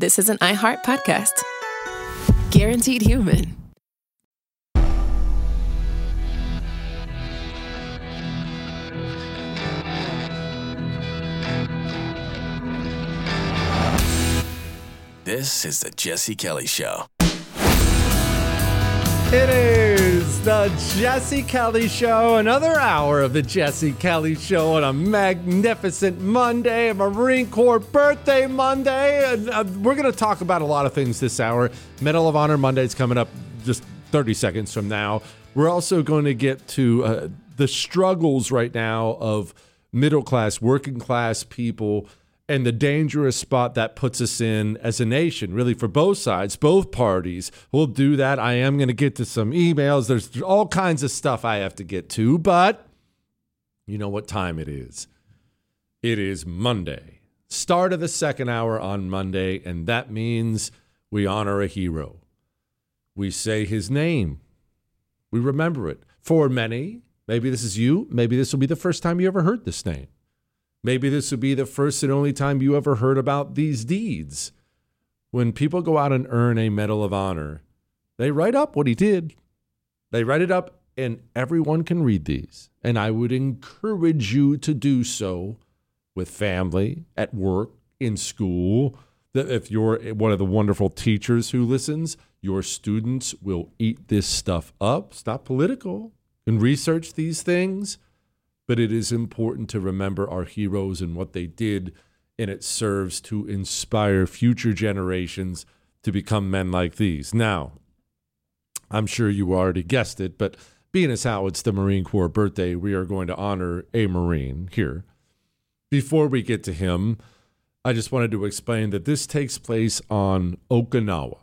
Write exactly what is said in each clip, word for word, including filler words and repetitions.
this is an iHeart podcast. Guaranteed Human. This is the Jesse Kelly Show. It is the Jesse Kelly Show, another hour of the Jesse Kelly Show on a magnificent Monday, a Marine Corps birthday Monday. And uh, we're going to talk about a lot of things this hour. Medal of Honor Monday is coming up just thirty seconds from now. We're also going to get to uh, the struggles right now of middle class, working class people, and the dangerous spot that puts us in as a nation, really, for both sides, both parties. We'll do that. I am going to get to some emails. There's all kinds of stuff I have to get to, but you know what time it is. It is Monday, start of the second hour on Monday, and that means we honor a hero. We say his name. We remember it. For many, maybe this is you, maybe this will be the first time you ever heard this name. Maybe this would be the first and only time you ever heard about these deeds. When people go out and earn a Medal of Honor, they write up what he did. They write it up, and everyone can read these. And I would encourage you to do so with family, at work, in school. That if you're one of the wonderful teachers who listens, your students will eat this stuff up. It's not political. You can research these things. But it is important to remember our heroes and what they did, and it serves to inspire future generations to become men like these. Now, I'm sure you already guessed it, but being as how it's the Marine Corps birthday, we are going to honor a Marine here. Before we get to him, I just wanted to explain that this takes place on Okinawa.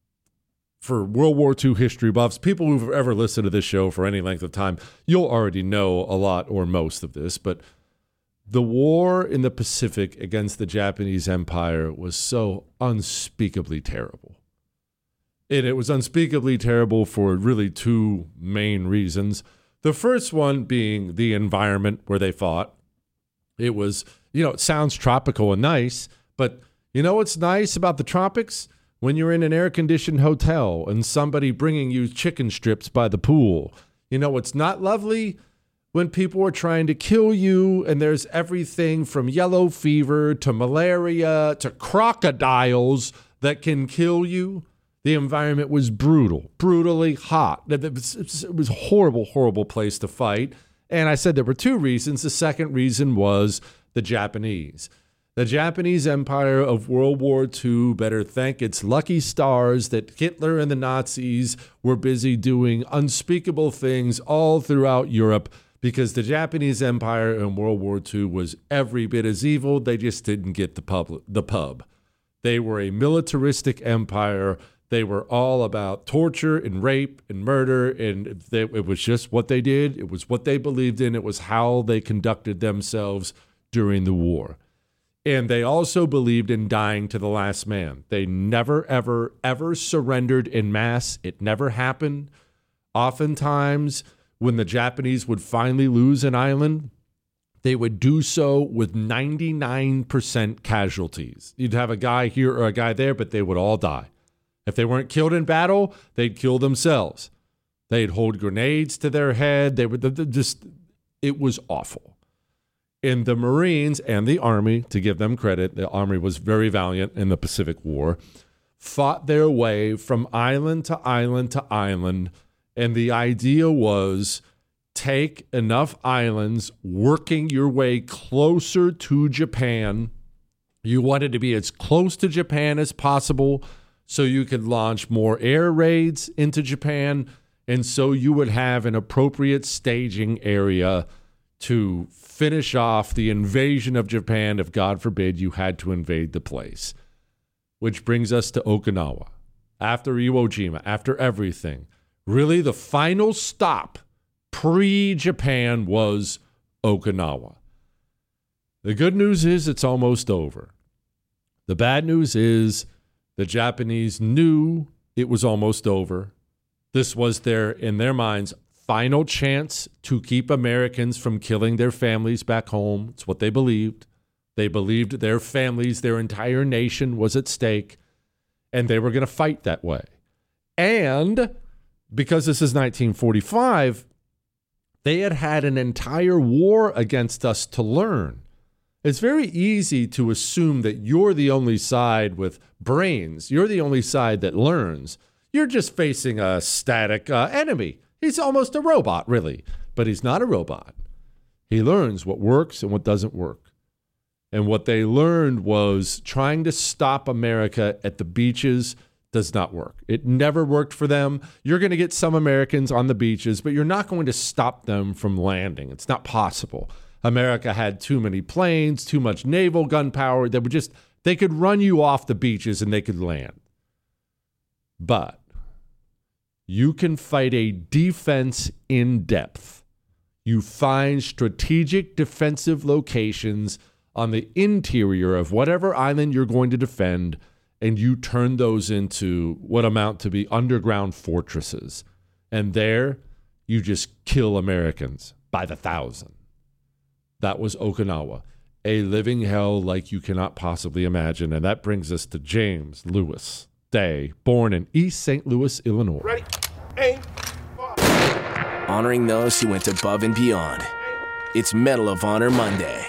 For World War Two history buffs, people who've ever listened to this show for any length of time, you'll already know a lot or most of this, but the war in the Pacific against the Japanese Empire was so unspeakably terrible. And it was unspeakably terrible for really two main reasons. The first one being the environment where they fought. It was, you know, it sounds tropical and nice, but you know what's nice about the tropics? When you're in an air-conditioned hotel and somebody bringing you chicken strips by the pool. You know what's not lovely? When people are trying to kill you and there's everything from yellow fever to malaria to crocodiles that can kill you. The environment was brutal, brutally hot. It was, it was a horrible, horrible place to fight. And I said there were two reasons. The second reason was the Japanese. The Japanese Empire of World War Two better thank its lucky stars that Hitler and the Nazis were busy doing unspeakable things all throughout Europe, because the Japanese Empire in World War Two was every bit as evil. They just didn't get the pub. The pub. They were a militaristic empire. They were all about torture and rape and murder, and they, it was just what they did. It was what they believed in. It was how they conducted themselves during the war. And they also believed in dying to the last man. They never, ever, ever surrendered en masse. It never happened. Oftentimes, when the Japanese would finally lose an island, they would do so with ninety-nine percent casualties. You'd have a guy here or a guy there, but they would all die. If they weren't killed in battle, they'd kill themselves. They'd hold grenades to their head. They would just, it was awful. In the Marines and the Army, to give them credit, the Army was very valiant in the Pacific War, fought their way from island to island to island, and the idea was take enough islands, working your way closer to Japan. You wanted to be as close to Japan as possible so you could launch more air raids into Japan, and so you would have an appropriate staging area to finish off the invasion of Japan if, God forbid, you had to invade the place. Which brings us to Okinawa. After Iwo Jima, after everything, really the final stop pre-Japan was Okinawa. The good news is it's almost over. The bad news is the Japanese knew it was almost over. This was their, in their minds, final chance to keep Americans from killing their families back home. It's what they believed. They believed their families, their entire nation was at stake. And they were going to fight that way. And because this is nineteen forty-five, they had had an entire war against us to learn. It's very easy to assume that you're the only side with brains. You're the only side that learns. You're just facing a static uh, enemy. He's almost a robot, really. But he's not a robot. He learns what works and what doesn't work. And what they learned was trying to stop America at the beaches does not work. It never worked for them. You're going to get some Americans on the beaches, but you're not going to stop them from landing. It's not possible. America had too many planes, too much naval gunpowder. They would just, they could run you off the beaches and they could land. But you can fight a defense in depth. You find strategic defensive locations on the interior of whatever island you're going to defend, and you turn those into what amount to be underground fortresses. And there, you just kill Americans by the thousand. That was Okinawa, a living hell like you cannot possibly imagine. And that brings us to James Lewis Day, born in East Saint Louis, Illinois. Ready, aim, fire. Honoring those who went above and beyond. It's Medal of Honor Monday.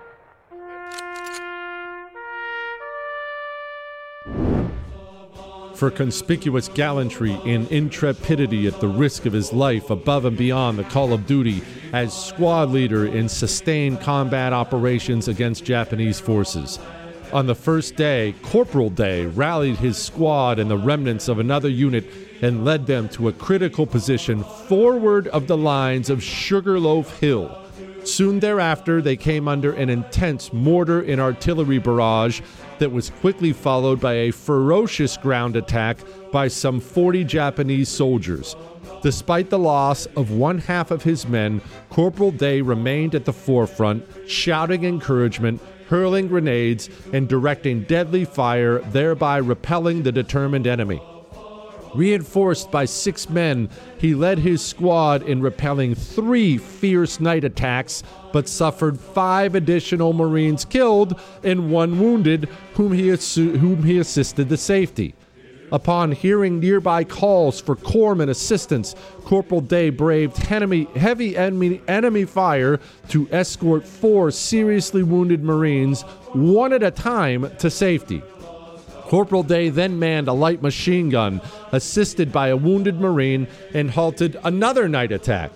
For conspicuous gallantry and intrepidity at the risk of his life above and beyond the call of duty as squad leader in sustained combat operations against Japanese forces. On the first day, Corporal Day rallied his squad and the remnants of another unit and led them to a critical position forward of the lines of Sugarloaf Hill. Soon thereafter, they came under an intense mortar and artillery barrage that was quickly followed by a ferocious ground attack by some forty Japanese soldiers. Despite the loss of one half of his men, Corporal Day remained at the forefront, shouting encouragement, hurling grenades, and directing deadly fire, thereby repelling the determined enemy. Reinforced by six men, he led his squad in repelling three fierce night attacks, but suffered five additional Marines killed and one wounded, whom he, assu- whom he assisted to safety. Upon hearing nearby calls for corpsman assistance, Corporal Day braved enemy, heavy enemy, enemy fire to escort four seriously wounded Marines, one at a time, to safety. Corporal Day then manned a light machine gun, assisted by a wounded Marine, and halted another night attack.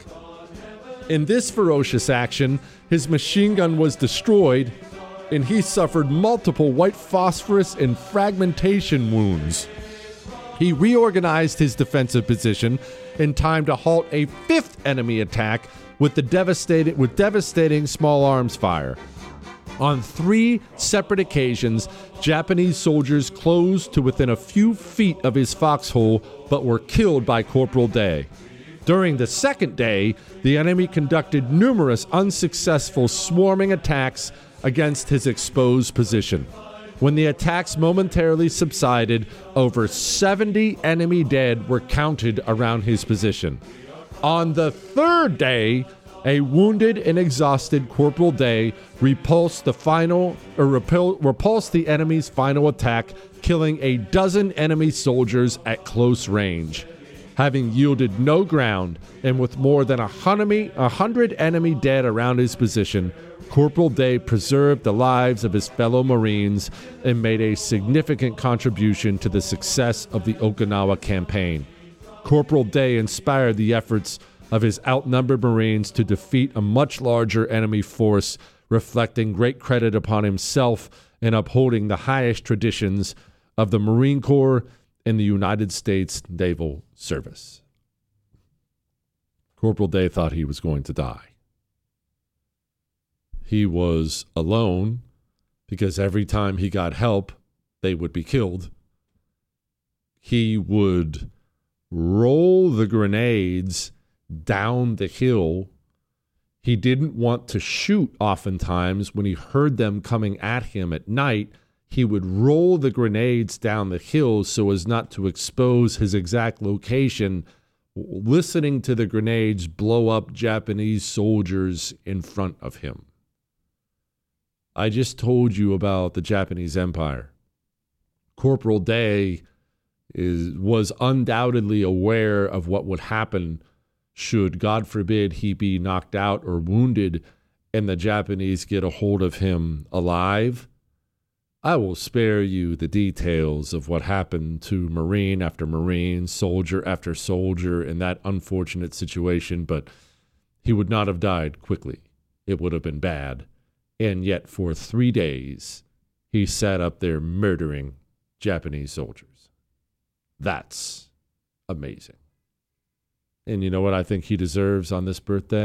In this ferocious action, his machine gun was destroyed, and he suffered multiple white phosphorus and fragmentation wounds. He reorganized his defensive position in time to halt a fifth enemy attack with the devastating, with devastating small arms fire. On three separate occasions, Japanese soldiers closed to within a few feet of his foxhole, but were killed by Corporal Day. During the second day, the enemy conducted numerous unsuccessful swarming attacks against his exposed position. When the attacks momentarily subsided, over seventy enemy dead were counted around his position. On the third day, a wounded and exhausted Corporal Day repulsed the final or repel, repulsed the enemy's final attack, killing a dozen enemy soldiers at close range. Having yielded no ground, and with more than a hundred enemy dead around his position, Corporal Day preserved the lives of his fellow Marines and made a significant contribution to the success of the Okinawa campaign. Corporal Day inspired the efforts of his outnumbered Marines to defeat a much larger enemy force, reflecting great credit upon himself and upholding the highest traditions of the Marine Corps and the United States Naval Service. Corporal Day thought he was going to die. He was alone because every time he got help, they would be killed. He would roll the grenades down the hill. He didn't want to shoot oftentimes when he heard them coming at him at night. He would roll the grenades down the hill so as not to expose his exact location, listening to the grenades blow up Japanese soldiers in front of him. I just told you about the Japanese Empire. Corporal Day is was undoubtedly aware of what would happen should, God forbid, he be knocked out or wounded and the Japanese get a hold of him alive. I will spare you the details of what happened to Marine after Marine, soldier after soldier in that unfortunate situation, but he would not have died quickly. It would have been bad. And yet for three days, he sat up there murdering Japanese soldiers. That's amazing. And you know what I think he deserves on this birthday?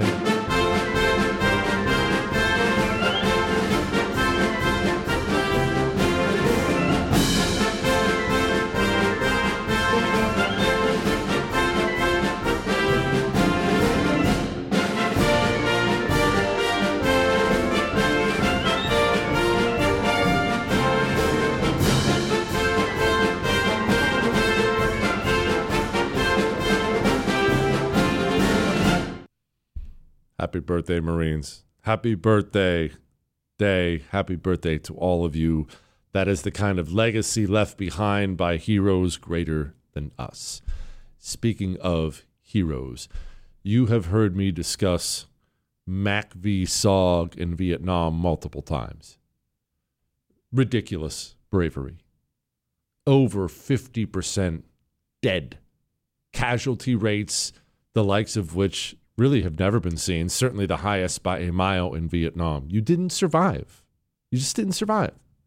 Happy birthday, Marines. Happy birthday day. Happy birthday to all of you. That is the kind of legacy left behind by heroes greater than us. Speaking of heroes, you have heard me discuss Mac v. Sog in Vietnam multiple times. Ridiculous bravery. Over fifty percent dead. Casualty rates, the likes of which really have never been seen, certainly the highest by a mile in Vietnam. You didn't survive. You just didn't survive.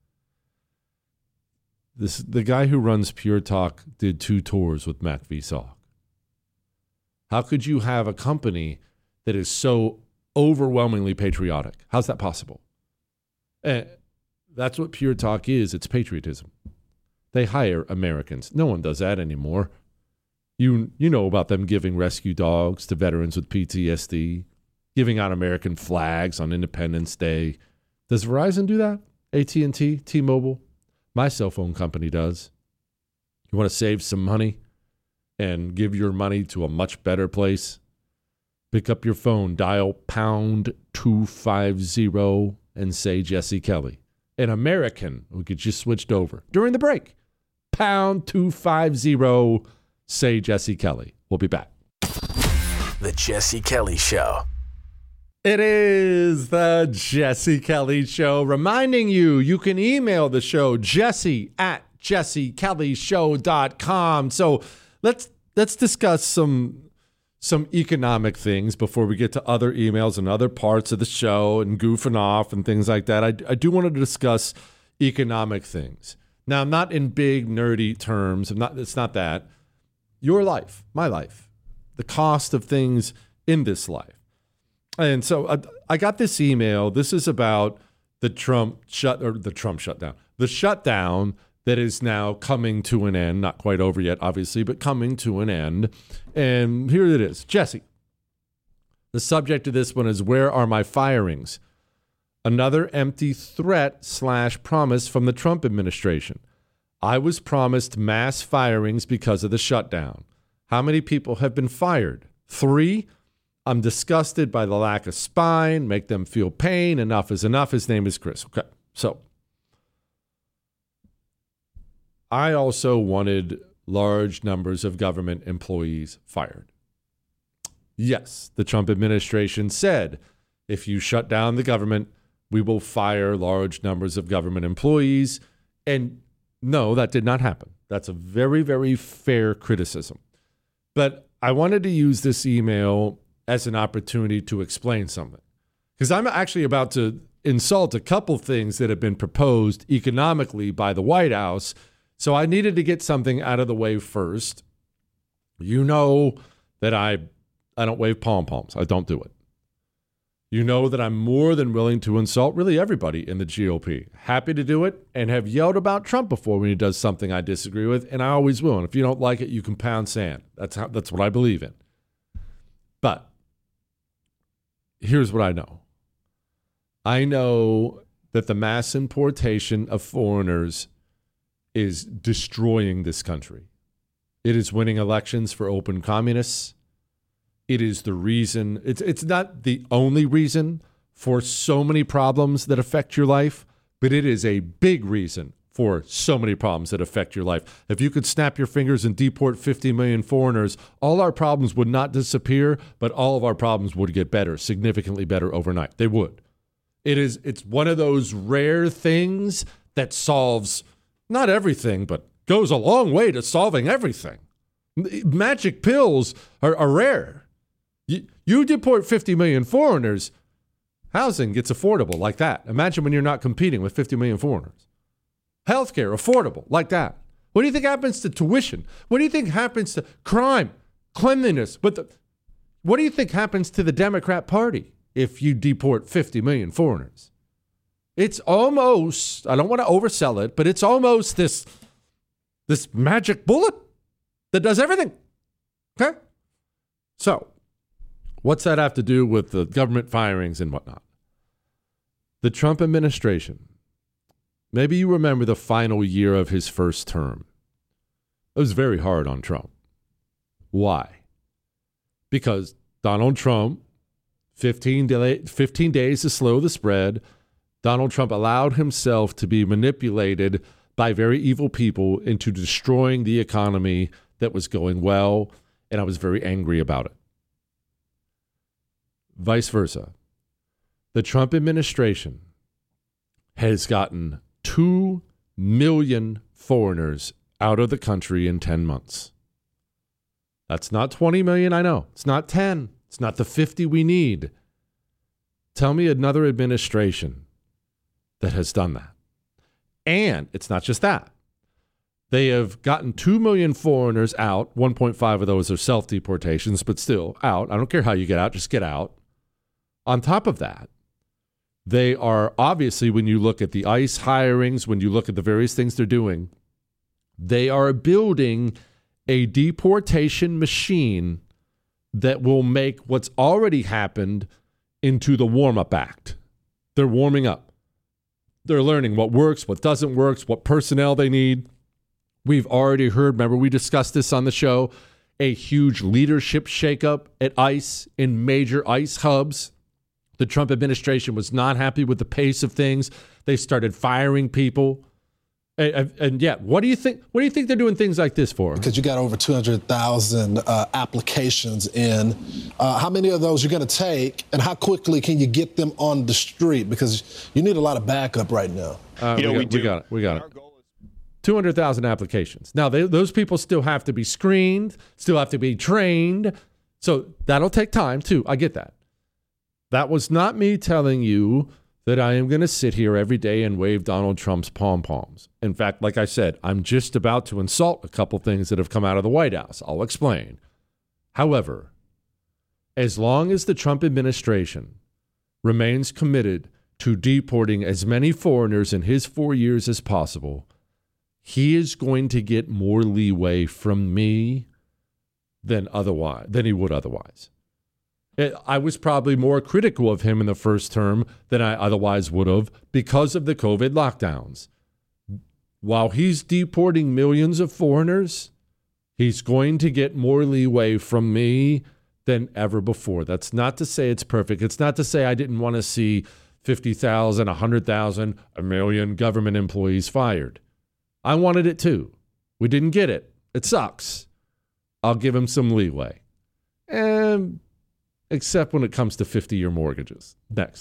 This the guy who runs Pure Talk did two tours with Mac v. Sog. How could you have a company that is so overwhelmingly patriotic? How's that possible? And that's what Pure Talk is. It's patriotism. They hire Americans. No one does that anymore. You you know about them giving rescue dogs to veterans with P T S D, giving out American flags on Independence Day. Does Verizon do that? A T and T, T-Mobile? My cell phone company does. You want to save some money and give your money to a much better place? Pick up your phone, dial pound two five zero and say Jesse Kelly. An American who could just switched over during the break. Pound two five zero. Say Jesse Kelly. We'll be back. The Jesse Kelly Show. It is the Jesse Kelly Show. Reminding you, you can email the show, Jesse at jesse kelly show dot com. So let's let's discuss some some economic things before we get to other emails and other parts of the show and goofing off and things like that. I, I do want to discuss economic things. Now, not in big, nerdy terms. I'm not, it's not that. Your life, my life, the cost of things in this life. And so I, I got this email. This is about the Trump shut or the Trump shutdown, the shutdown that is now coming to an end. Not quite over yet, obviously, but coming to an end. And here it is. Jesse, the subject of this one is, where are my firings? Another empty threat slash promise from the Trump administration. I was promised mass firings because of the shutdown. How many people have been fired? Three? I'm disgusted by the lack of spine. Make them feel pain. Enough is enough. His name is Chris. Okay, so I also wanted large numbers of government employees fired. Yes, the Trump administration said, if you shut down the government, we will fire large numbers of government employees. And no, that did not happen. That's a very, very fair criticism. But I wanted to use this email as an opportunity to explain something, because I'm actually about to insult a couple things that have been proposed economically by the White House. So I needed to get something out of the way first. You know that I, I don't wave pom-poms. I don't do it. You know that I'm more than willing to insult really everybody in the G O P. Happy to do it, and have yelled about Trump before when he does something I disagree with, and I always will. And if you don't like it, you can pound sand. That's how. That's what I believe in. But here's what I know. I know that the mass importation of foreigners is destroying this country. It is winning elections for open communists. It is the reason, it's it's not the only reason for so many problems that affect your life, but it is a big reason for so many problems that affect your life. If you could snap your fingers and deport fifty million foreigners, all our problems would not disappear, but all of our problems would get better, significantly better overnight. They would. It is, it's one of those rare things that solves not everything, but goes a long way to solving everything. Magic pills are, are rare. You, you deport fifty million foreigners, housing gets affordable like that. Imagine when you're not competing with fifty million foreigners. Healthcare, affordable, like that. What do you think happens to tuition? What do you think happens to crime, cleanliness? But the, what do you think happens to the Democrat Party if you deport fifty million foreigners? It's almost, I don't want to oversell it, but it's almost this, this magic bullet that does everything. Okay? So, what's that have to do with the government firings and whatnot? The Trump administration. Maybe you remember the final year of his first term. It was very hard on Trump. Why? Because Donald Trump, fifteen, delay, fifteen days to slow the spread, Donald Trump allowed himself to be manipulated by very evil people into destroying the economy that was going well, and I was very angry about it. Vice versa. The Trump administration has gotten two million foreigners out of the country in ten months. That's not twenty million, I know. It's not ten. It's not the fifty we need. Tell me another administration that has done that. And it's not just that. They have gotten two million foreigners out. one point five of those are self-deportations, but still out. I don't care how you get out, just get out. On top of that, they are obviously, when you look at the ICE hirings, when you look at the various things they're doing, they are building a deportation machine that will make what's already happened into the warm-up act. They're warming up. They're learning what works, what doesn't work, what personnel they need. We've already heard, remember we discussed this on the show, a huge leadership shakeup at ICE in major ICE hubs. The Trump administration was not happy with the pace of things. They started firing people. And, and yeah, what do you think? What do you think they're doing things like this for? Because you got over two hundred thousand uh, applications in. Uh, how many of those you're going to take, and how quickly can you get them on the street? Because you need a lot of backup right now. Uh, you we, know, got, we, do. we got it. We got it. two hundred thousand applications. Now, they, those people still have to be screened, still have to be trained. So that'll take time, too. I get that. That was not me telling you that I am going to sit here every day and wave Donald Trump's pom-poms. In fact, like I said, I'm just about to insult a couple things that have come out of the White House. I'll explain. However, as long as the Trump administration remains committed to deporting as many foreigners in his four years as possible, he is going to get more leeway from me than otherwise than he would otherwise. I was probably more critical of him in the first term than I otherwise would have because of the COVID lockdowns. While he's deporting millions of foreigners, he's going to get more leeway from me than ever before. That's not to say it's perfect. It's not to say I didn't want to see fifty thousand, one hundred thousand, a million government employees fired. I wanted it too. We didn't get it. It sucks. I'll give him some leeway. And except when it comes to fifty-year mortgages. Next.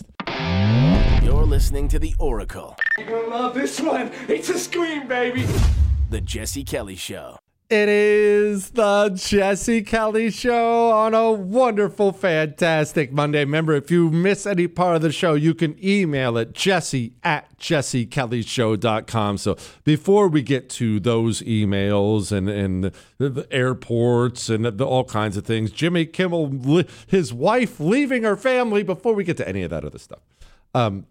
You're listening to The Oracle. You're going to love this one. It's a scream, baby. The Jesse Kelly Show. It is the Jesse Kelly Show on a wonderful, fantastic Monday. Remember, if you miss any part of the show, you can email it, jesse at jesse kelly show dot com. So before we get to those emails and, and the, the airports and the, all kinds of things, Jimmy Kimmel, his wife leaving her family, before we get to any of that other stuff. Um,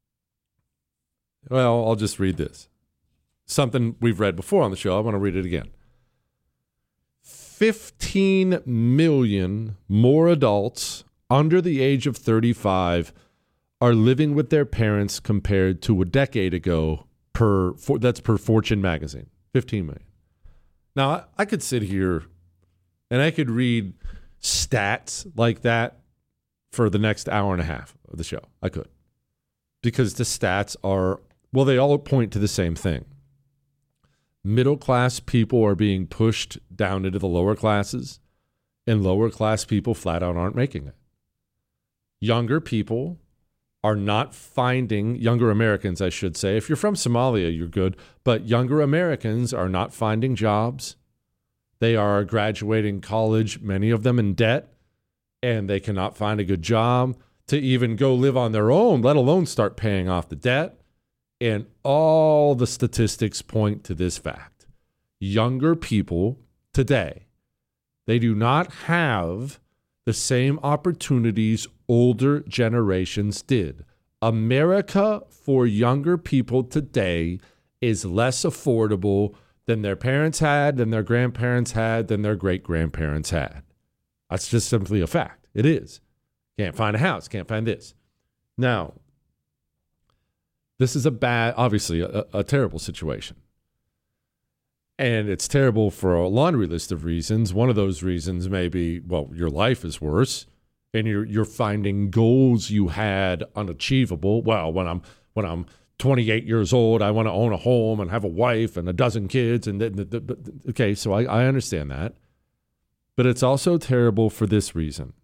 well, I'll just read this. Something we've read before on the show. I want to read it again. fifteen million more adults under the age of thirty-five are living with their parents compared to a decade ago. Per for, that's per Fortune magazine. fifteen million. Now, I, I could sit here and I could read stats like that for the next hour and a half of the show. I could. Because the stats are, well, they all point to the same thing. Middle-class people are being pushed down into the lower classes, and lower-class people flat out aren't making it. Younger people are not finding, younger Americans, I should say. If you're from Somalia, you're good. But younger Americans are not finding jobs. They are graduating college, many of them in debt, and they cannot find a good job to even go live on their own, let alone start paying off the debt. And all the statistics point to this fact. Younger people today, they do not have the same opportunities older generations did. America for younger people today is less affordable than their parents had, than their grandparents had, than their great-grandparents had. That's just simply a fact. It is. Can't find a house, can't find this. Now, this is a bad, obviously, a, a terrible situation. And it's terrible for a laundry list of reasons. One of those reasons may be, well, your life is worse, and you're you're finding goals you had unachievable. Well, when I'm when I'm twenty-eight years old, I want to own a home and have a wife and a dozen kids. And the, the, the, okay, so I, I understand that. But it's also terrible for this reason.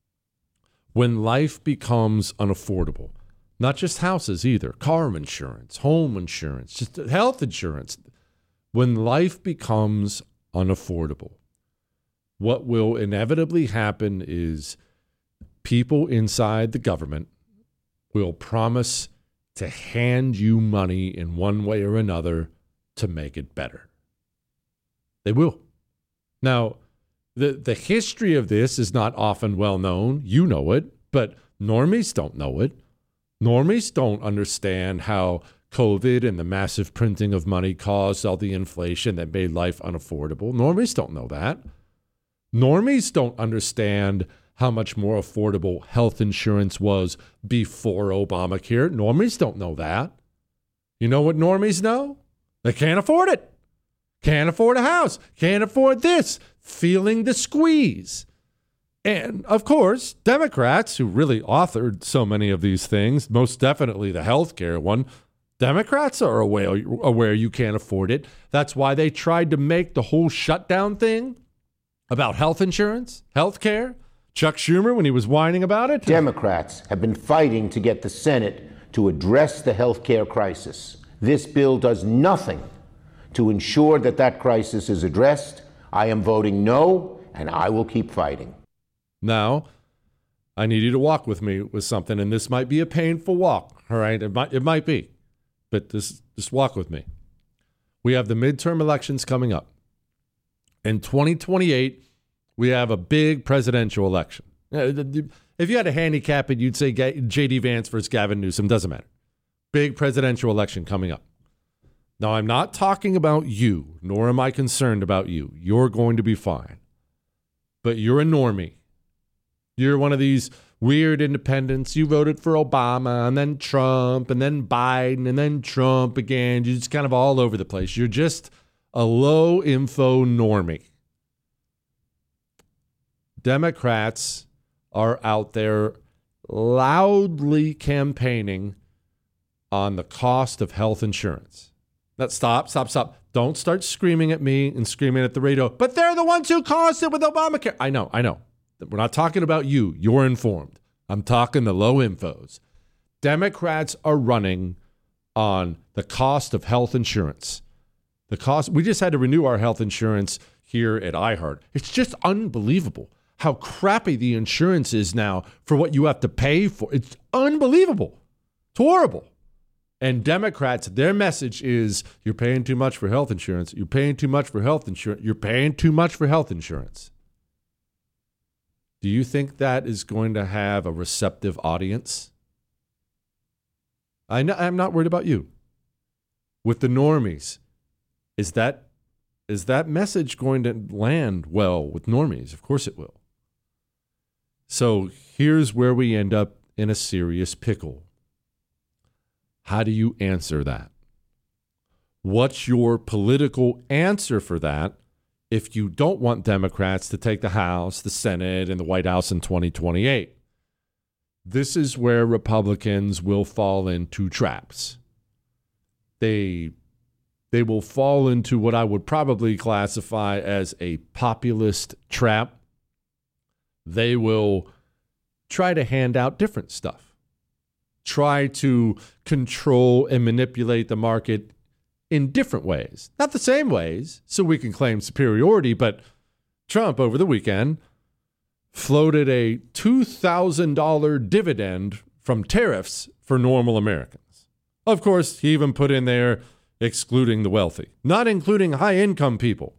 When life becomes unaffordable, not just houses either, car insurance, home insurance, just health insurance. When life becomes unaffordable, what will inevitably happen is people inside the government will promise to hand you money in one way or another to make it better. They will. Now, the, the history of this is not often well known. You know it, but normies don't know it. Normies don't understand how COVID and the massive printing of money caused all the inflation that made life unaffordable. Normies don't know that. Normies don't understand how much more affordable health insurance was before Obamacare. Normies don't know that. You know what normies know? They can't afford it. Can't afford a house. Can't afford this. Feeling the squeeze. And, of course, Democrats, who really authored so many of these things, most definitely the health care one, Democrats are aware, aware you can't afford it. That's why they tried to make the whole shutdown thing about health insurance, health care. Chuck Schumer, when he was whining about it. Democrats have been fighting to get the Senate to address the health care crisis. This bill does nothing to ensure that that crisis is addressed. I am voting no, and I will keep fighting. Now, I need you to walk with me with something, and this might be a painful walk, all right? It might, it might be. But just, just walk with me. We have the midterm elections coming up. In twenty twenty-eight, we have a big presidential election. If you had to handicap it, you'd say J D Vance versus Gavin Newsom. Doesn't matter. Big presidential election coming up. Now, I'm not talking about you, nor am I concerned about you. You're going to be fine. But you're a normie. You're one of these weird independents. You voted for Obama and then Trump and then Biden and then Trump again. You're just kind of all over the place. You're just a low info normie. Democrats are out there loudly campaigning on the cost of health insurance. Now, stop, stop, stop. Don't start screaming at me and screaming at the radio. But they're the ones who caused it with Obamacare. I know, I know. We're not talking about you. You're informed. I'm talking the low infos. Democrats are running on the cost of health insurance. The cost. We just had to renew our health insurance here at iHeart. It's just unbelievable how crappy the insurance is now for what you have to pay for. It's unbelievable. It's horrible. And Democrats, their message is, you're paying too much for health insurance. You're paying too much for health insurance. You're paying too much for health insurance. Do you think that is going to have a receptive audience? I know, I'm not worried about you. With the normies, is that is that message going to land well with normies? Of course it will. So here's where we end up in a serious pickle. How do you answer that? What's your political answer for that if you don't want Democrats to take the House, the Senate, and the White House in twenty twenty-eight? This is where Republicans will fall into traps. They they will fall into what I would probably classify as a populist trap. They will try to hand out different stuff, try to control and manipulate the market in different ways. Not the same ways, so we can claim superiority, but Trump over the weekend floated a two thousand dollars dividend from tariffs for normal Americans. Of course, he even put in there excluding the wealthy, not including high-income people.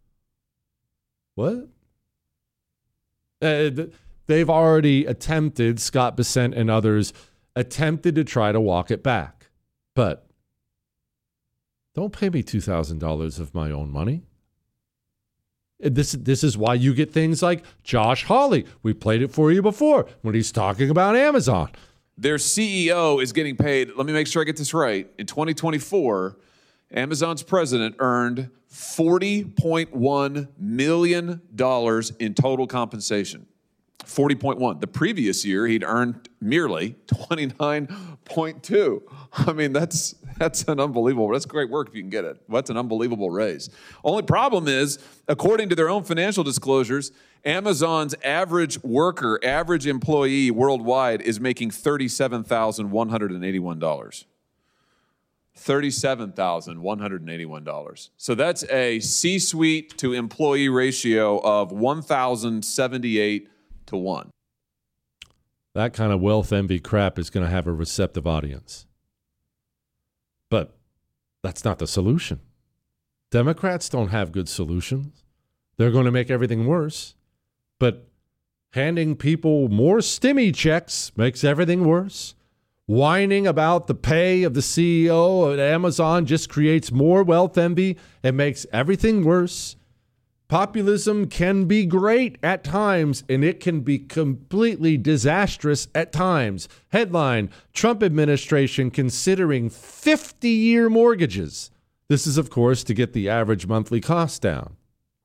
What? Uh, they've already attempted, Scott Bessent and others, attempted to try to walk it back. But don't pay me two thousand dollars of my own money. This, this is why you get things like Josh Hawley. We played it for you before when he's talking about Amazon. Their C E O is getting paid, let me make sure I get this right. In twenty twenty-four, Amazon's president earned forty point one million dollars in total compensation. forty point one. The previous year, he'd earned merely twenty-nine point two. I mean, that's that's an unbelievable, that's great work if you can get it. That's an unbelievable raise. Only problem is, according to their own financial disclosures, Amazon's average worker, average employee worldwide is making thirty-seven thousand one hundred eighty-one dollars. thirty-seven thousand one hundred eighty-one dollars. So that's a C-suite to employee ratio of one thousand seventy-eight to one. That kind of wealth envy crap is going to have a receptive audience. But that's not the solution. Democrats don't have good solutions. They're going to make everything worse. But handing people more stimmy checks makes everything worse. Whining about the pay of the C E O at Amazon just creates more wealth envy and makes everything worse. Populism can be great at times, and it can be completely disastrous at times. Headline, Trump administration considering fifty-year mortgages. This is, of course, to get the average monthly cost down.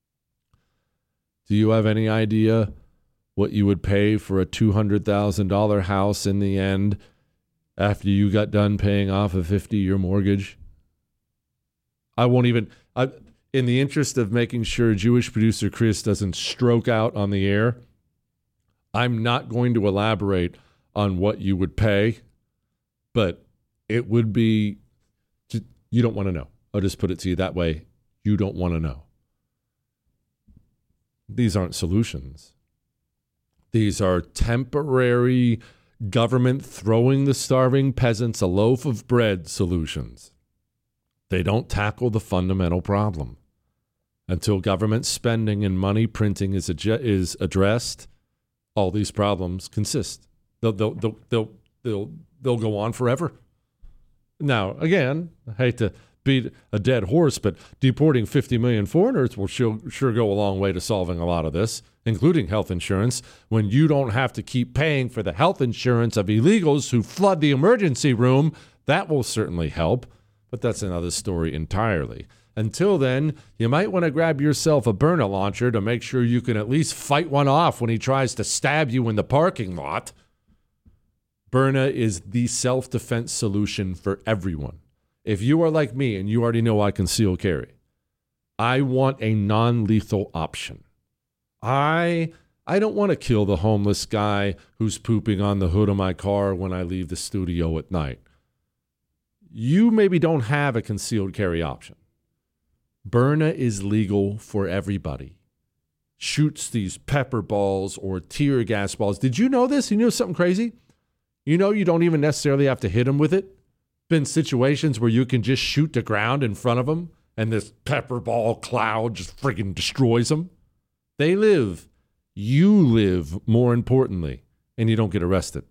Do you have any idea what you would pay for a two hundred thousand dollars house in the end after you got done paying off a fifty-year mortgage? I won't even... I, in the interest of making sure Jewish producer Chris doesn't stroke out on the air, I'm not going to elaborate on what you would pay, but it would be... You don't want to know. I'll just put it to you that way. You don't want to know. These aren't solutions. These are temporary government throwing the starving peasants a loaf of bread solutions. They don't tackle the fundamental problem. Until government spending and money printing is adge- is addressed, all these problems consist. They'll they'll they'll they'll they'll, they'll go on forever. Now, again, I hate to beat a dead horse, but deporting fifty million foreigners will sure, sure go a long way to solving a lot of this, including health insurance, when you don't have to keep paying for the health insurance of illegals who flood the emergency room. That will certainly help, but that's another story entirely. Until then, you might want to grab yourself a burner launcher to make sure you can at least fight one off when he tries to stab you in the parking lot. Byrna is the self-defense solution for everyone. If you are like me and you already know I conceal carry, I want a non-lethal option. I I don't want to kill the homeless guy who's pooping on the hood of my car when I leave the studio at night. You maybe don't have a concealed carry option. Byrna is legal for everybody. Shoots these pepper balls or tear gas balls. Did you know this? You know something crazy? You know you don't even necessarily have to hit them with it. Been situations where you can just shoot the ground in front of them and this pepper ball cloud just freaking destroys them. They live. You live, more importantly, and you don't get arrested.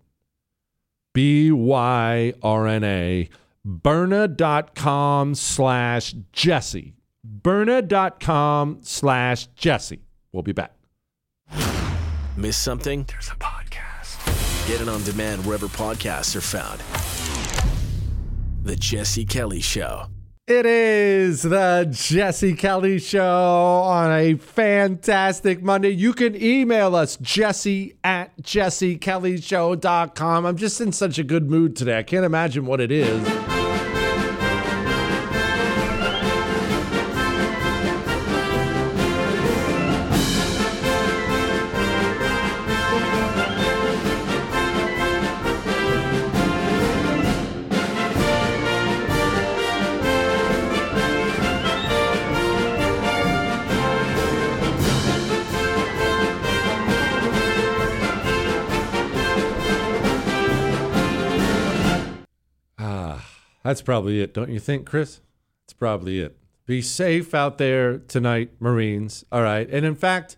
B Y R N A, Byrna.com slash Jesse. Byrna.com slash Jesse. We'll be back. Miss something? There's a podcast. Get it on demand wherever podcasts are found. The Jesse Kelly Show. It is the Jesse Kelly Show on a fantastic Monday. You can email us, Jesse at jesse kelly show dot com. I'm just in such a good mood today. I can't imagine what it is. That's probably it, don't you think, Chris? That's probably it. Be safe out there tonight, Marines. All right. And in fact,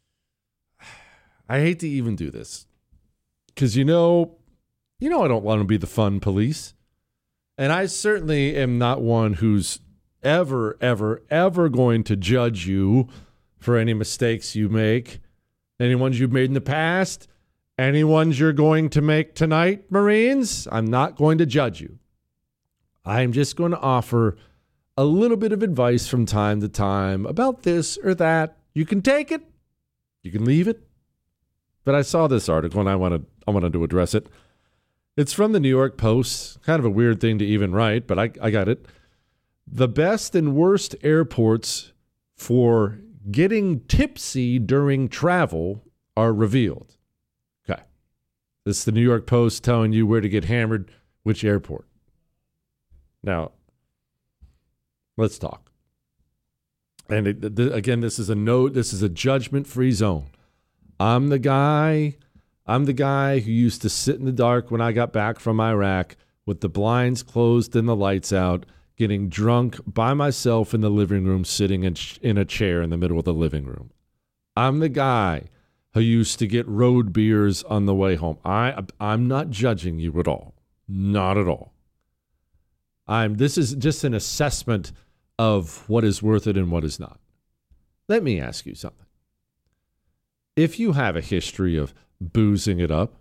I hate to even do this because, you know, you know, I don't want to be the fun police. And I certainly am not one who's ever, ever, ever going to judge you for any mistakes you make, any ones you've made in the past, any ones you're going to make tonight, Marines. I'm not going to judge you. I'm just going to offer a little bit of advice from time to time about this or that. You can take it, you can leave it. But I saw this article and I wanted I wanted to address it. It's from the New York Post. Kind of a weird thing to even write, but I, I got it. The best and worst airports for getting tipsy during travel are revealed. Okay. This is the New York Post telling you where to get hammered, which airport. Now, let's talk. And it, the, again, this is a note. This is a judgment-free zone. I'm the guy. I'm the guy who used to sit in the dark when I got back from Iraq with the blinds closed and the lights out, getting drunk by myself in the living room, sitting in, in a chair in the middle of the living room. I'm the guy who used to get road beers on the way home. I, I'm not judging you at all. Not at all. I'm. This is just an assessment of what is worth it and what is not. Let me ask you something. If you have a history of boozing it up,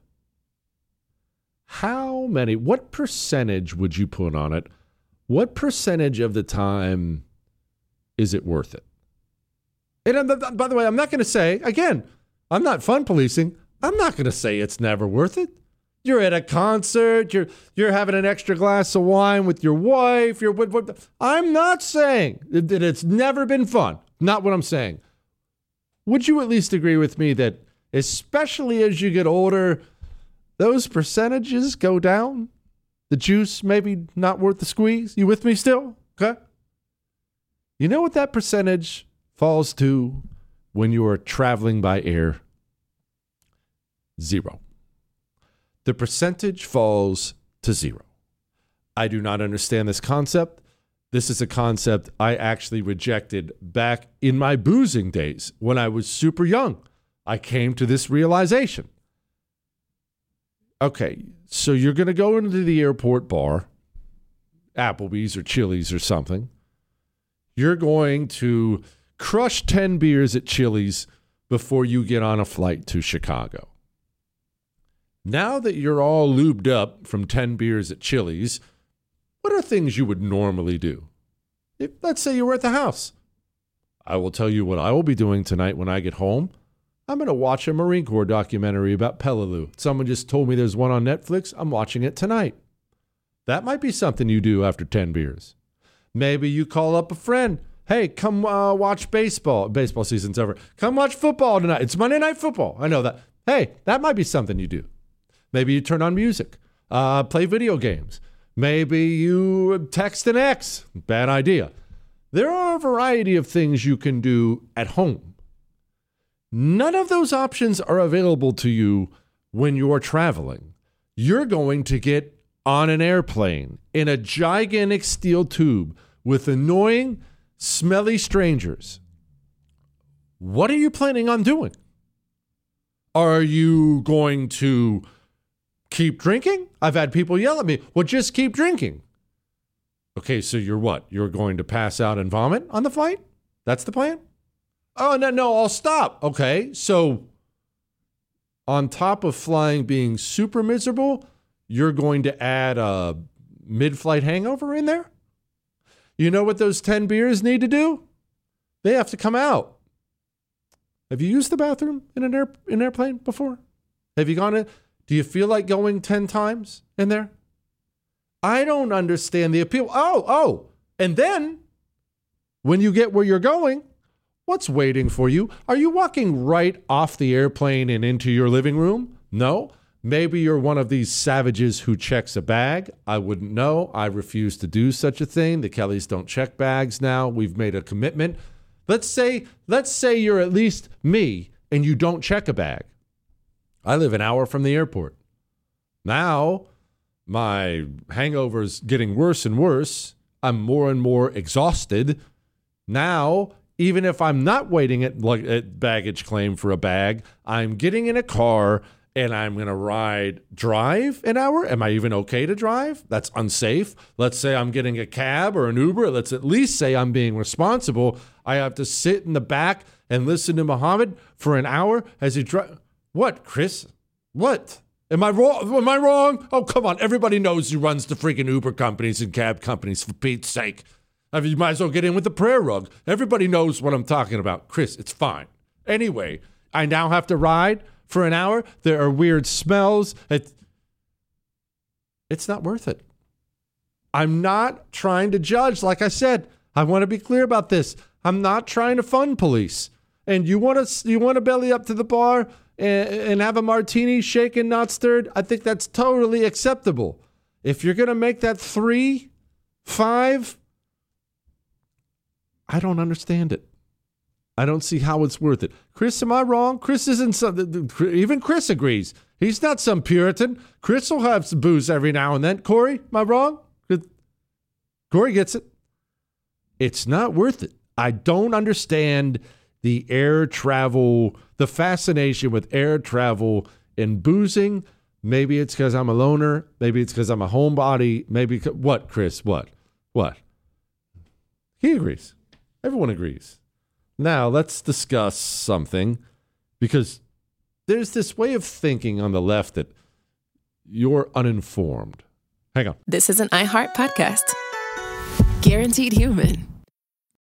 how many, what percentage would you put on it? What percentage of the time is it worth it? And I'm, by the way, I'm not going to say, again, I'm not fun policing. I'm not going to say it's never worth it. You're at a concert. You're you're having an extra glass of wine with your wife. You're. What, what, I'm not saying that it's never been fun. Not what I'm saying. Would you at least agree with me that, especially as you get older, those percentages go down? The juice maybe not worth the squeeze? You with me still? Okay. You know what that percentage falls to when you are traveling by air? Zero. The percentage falls to zero. I do not understand this concept. This is a concept I actually rejected back in my boozing days when I was super young. I came to this realization. Okay, so you're going to go into the airport bar, Applebee's or Chili's or something. You're going to crush ten beers at Chili's before you get on a flight to Chicago. Now that you're all lubed up from ten beers at Chili's, what are things you would normally do? If, let's say you were at the house. I will tell you what I will be doing tonight when I get home. I'm going to watch a Marine Corps documentary about Peleliu. Someone just told me there's one on Netflix. I'm watching it tonight. That might be something you do after ten beers. Maybe you call up a friend. Hey, come uh, watch baseball. Baseball season's over. Come watch football tonight. It's Monday Night Football. I know that. Hey, that might be something you do. Maybe you turn on music, uh, play video games. Maybe you text an ex. Bad idea. There are a variety of things you can do at home. None of those options are available to you when you're traveling. You're going to get on an airplane in a gigantic steel tube with annoying, smelly strangers. What are you planning on doing? Are you going to keep drinking? I've had people yell at me, well, just keep drinking. Okay, so you're what? You're going to pass out and vomit on the flight? That's the plan? Oh, no, no, I'll stop. Okay, so on top of flying being super miserable, you're going to add a mid-flight hangover in there? You know what those ten beers need to do? They have to come out. Have you used the bathroom in an, air, in an airplane before? Have you gone in? Do you feel like going ten times in there? I don't understand the appeal. Oh, oh. And then when you get where you're going, what's waiting for you? Are you walking right off the airplane and into your living room? No. Maybe you're one of these savages who checks a bag. I wouldn't know. I refuse to do such a thing. The Kellys don't check bags now. We've made a commitment. Let's say, let's say you're at least me and you don't check a bag. I live an hour from the airport. Now, my hangover's getting worse and worse. I'm more and more exhausted. Now, even if I'm not waiting at, like, at baggage claim for a bag, I'm getting in a car and I'm going to ride, drive an hour. Am I even okay to drive? That's unsafe. Let's say I'm getting a cab or an Uber. Let's at least say I'm being responsible. I have to sit in the back and listen to Muhammad for an hour as he drives. What, Chris? What? Am I wrong? Am I wrong? Oh, come on. Everybody knows who runs the freaking Uber companies and cab companies, for Pete's sake. I mean, you might as well get in with the prayer rug. Everybody knows what I'm talking about. Chris, it's fine. Anyway, I now have to ride for an hour. There are weird smells. It, it's not worth it. I'm not trying to judge. Like I said, I want to be clear about this. I'm not trying to fund police. And you want to you want to belly up to the bar and, and have a martini, shaken, not stirred? I think that's totally acceptable. If you're going to make that three, five, I don't understand it. I don't see how it's worth it. Chris, am I wrong? Chris isn't some, even Chris agrees. He's not some Puritan. Chris will have some booze every now and then. Corey, am I wrong? Corey gets it. It's not worth it. I don't understand the air travel, the fascination with air travel and boozing. Maybe it's because I'm a loner. Maybe it's because I'm a homebody. Maybe, what, Chris? What? What? He agrees. Everyone agrees. Now, let's discuss something, because there's this way of thinking on the left that you're uninformed. Hang on. This is an iHeart podcast. Guaranteed Human.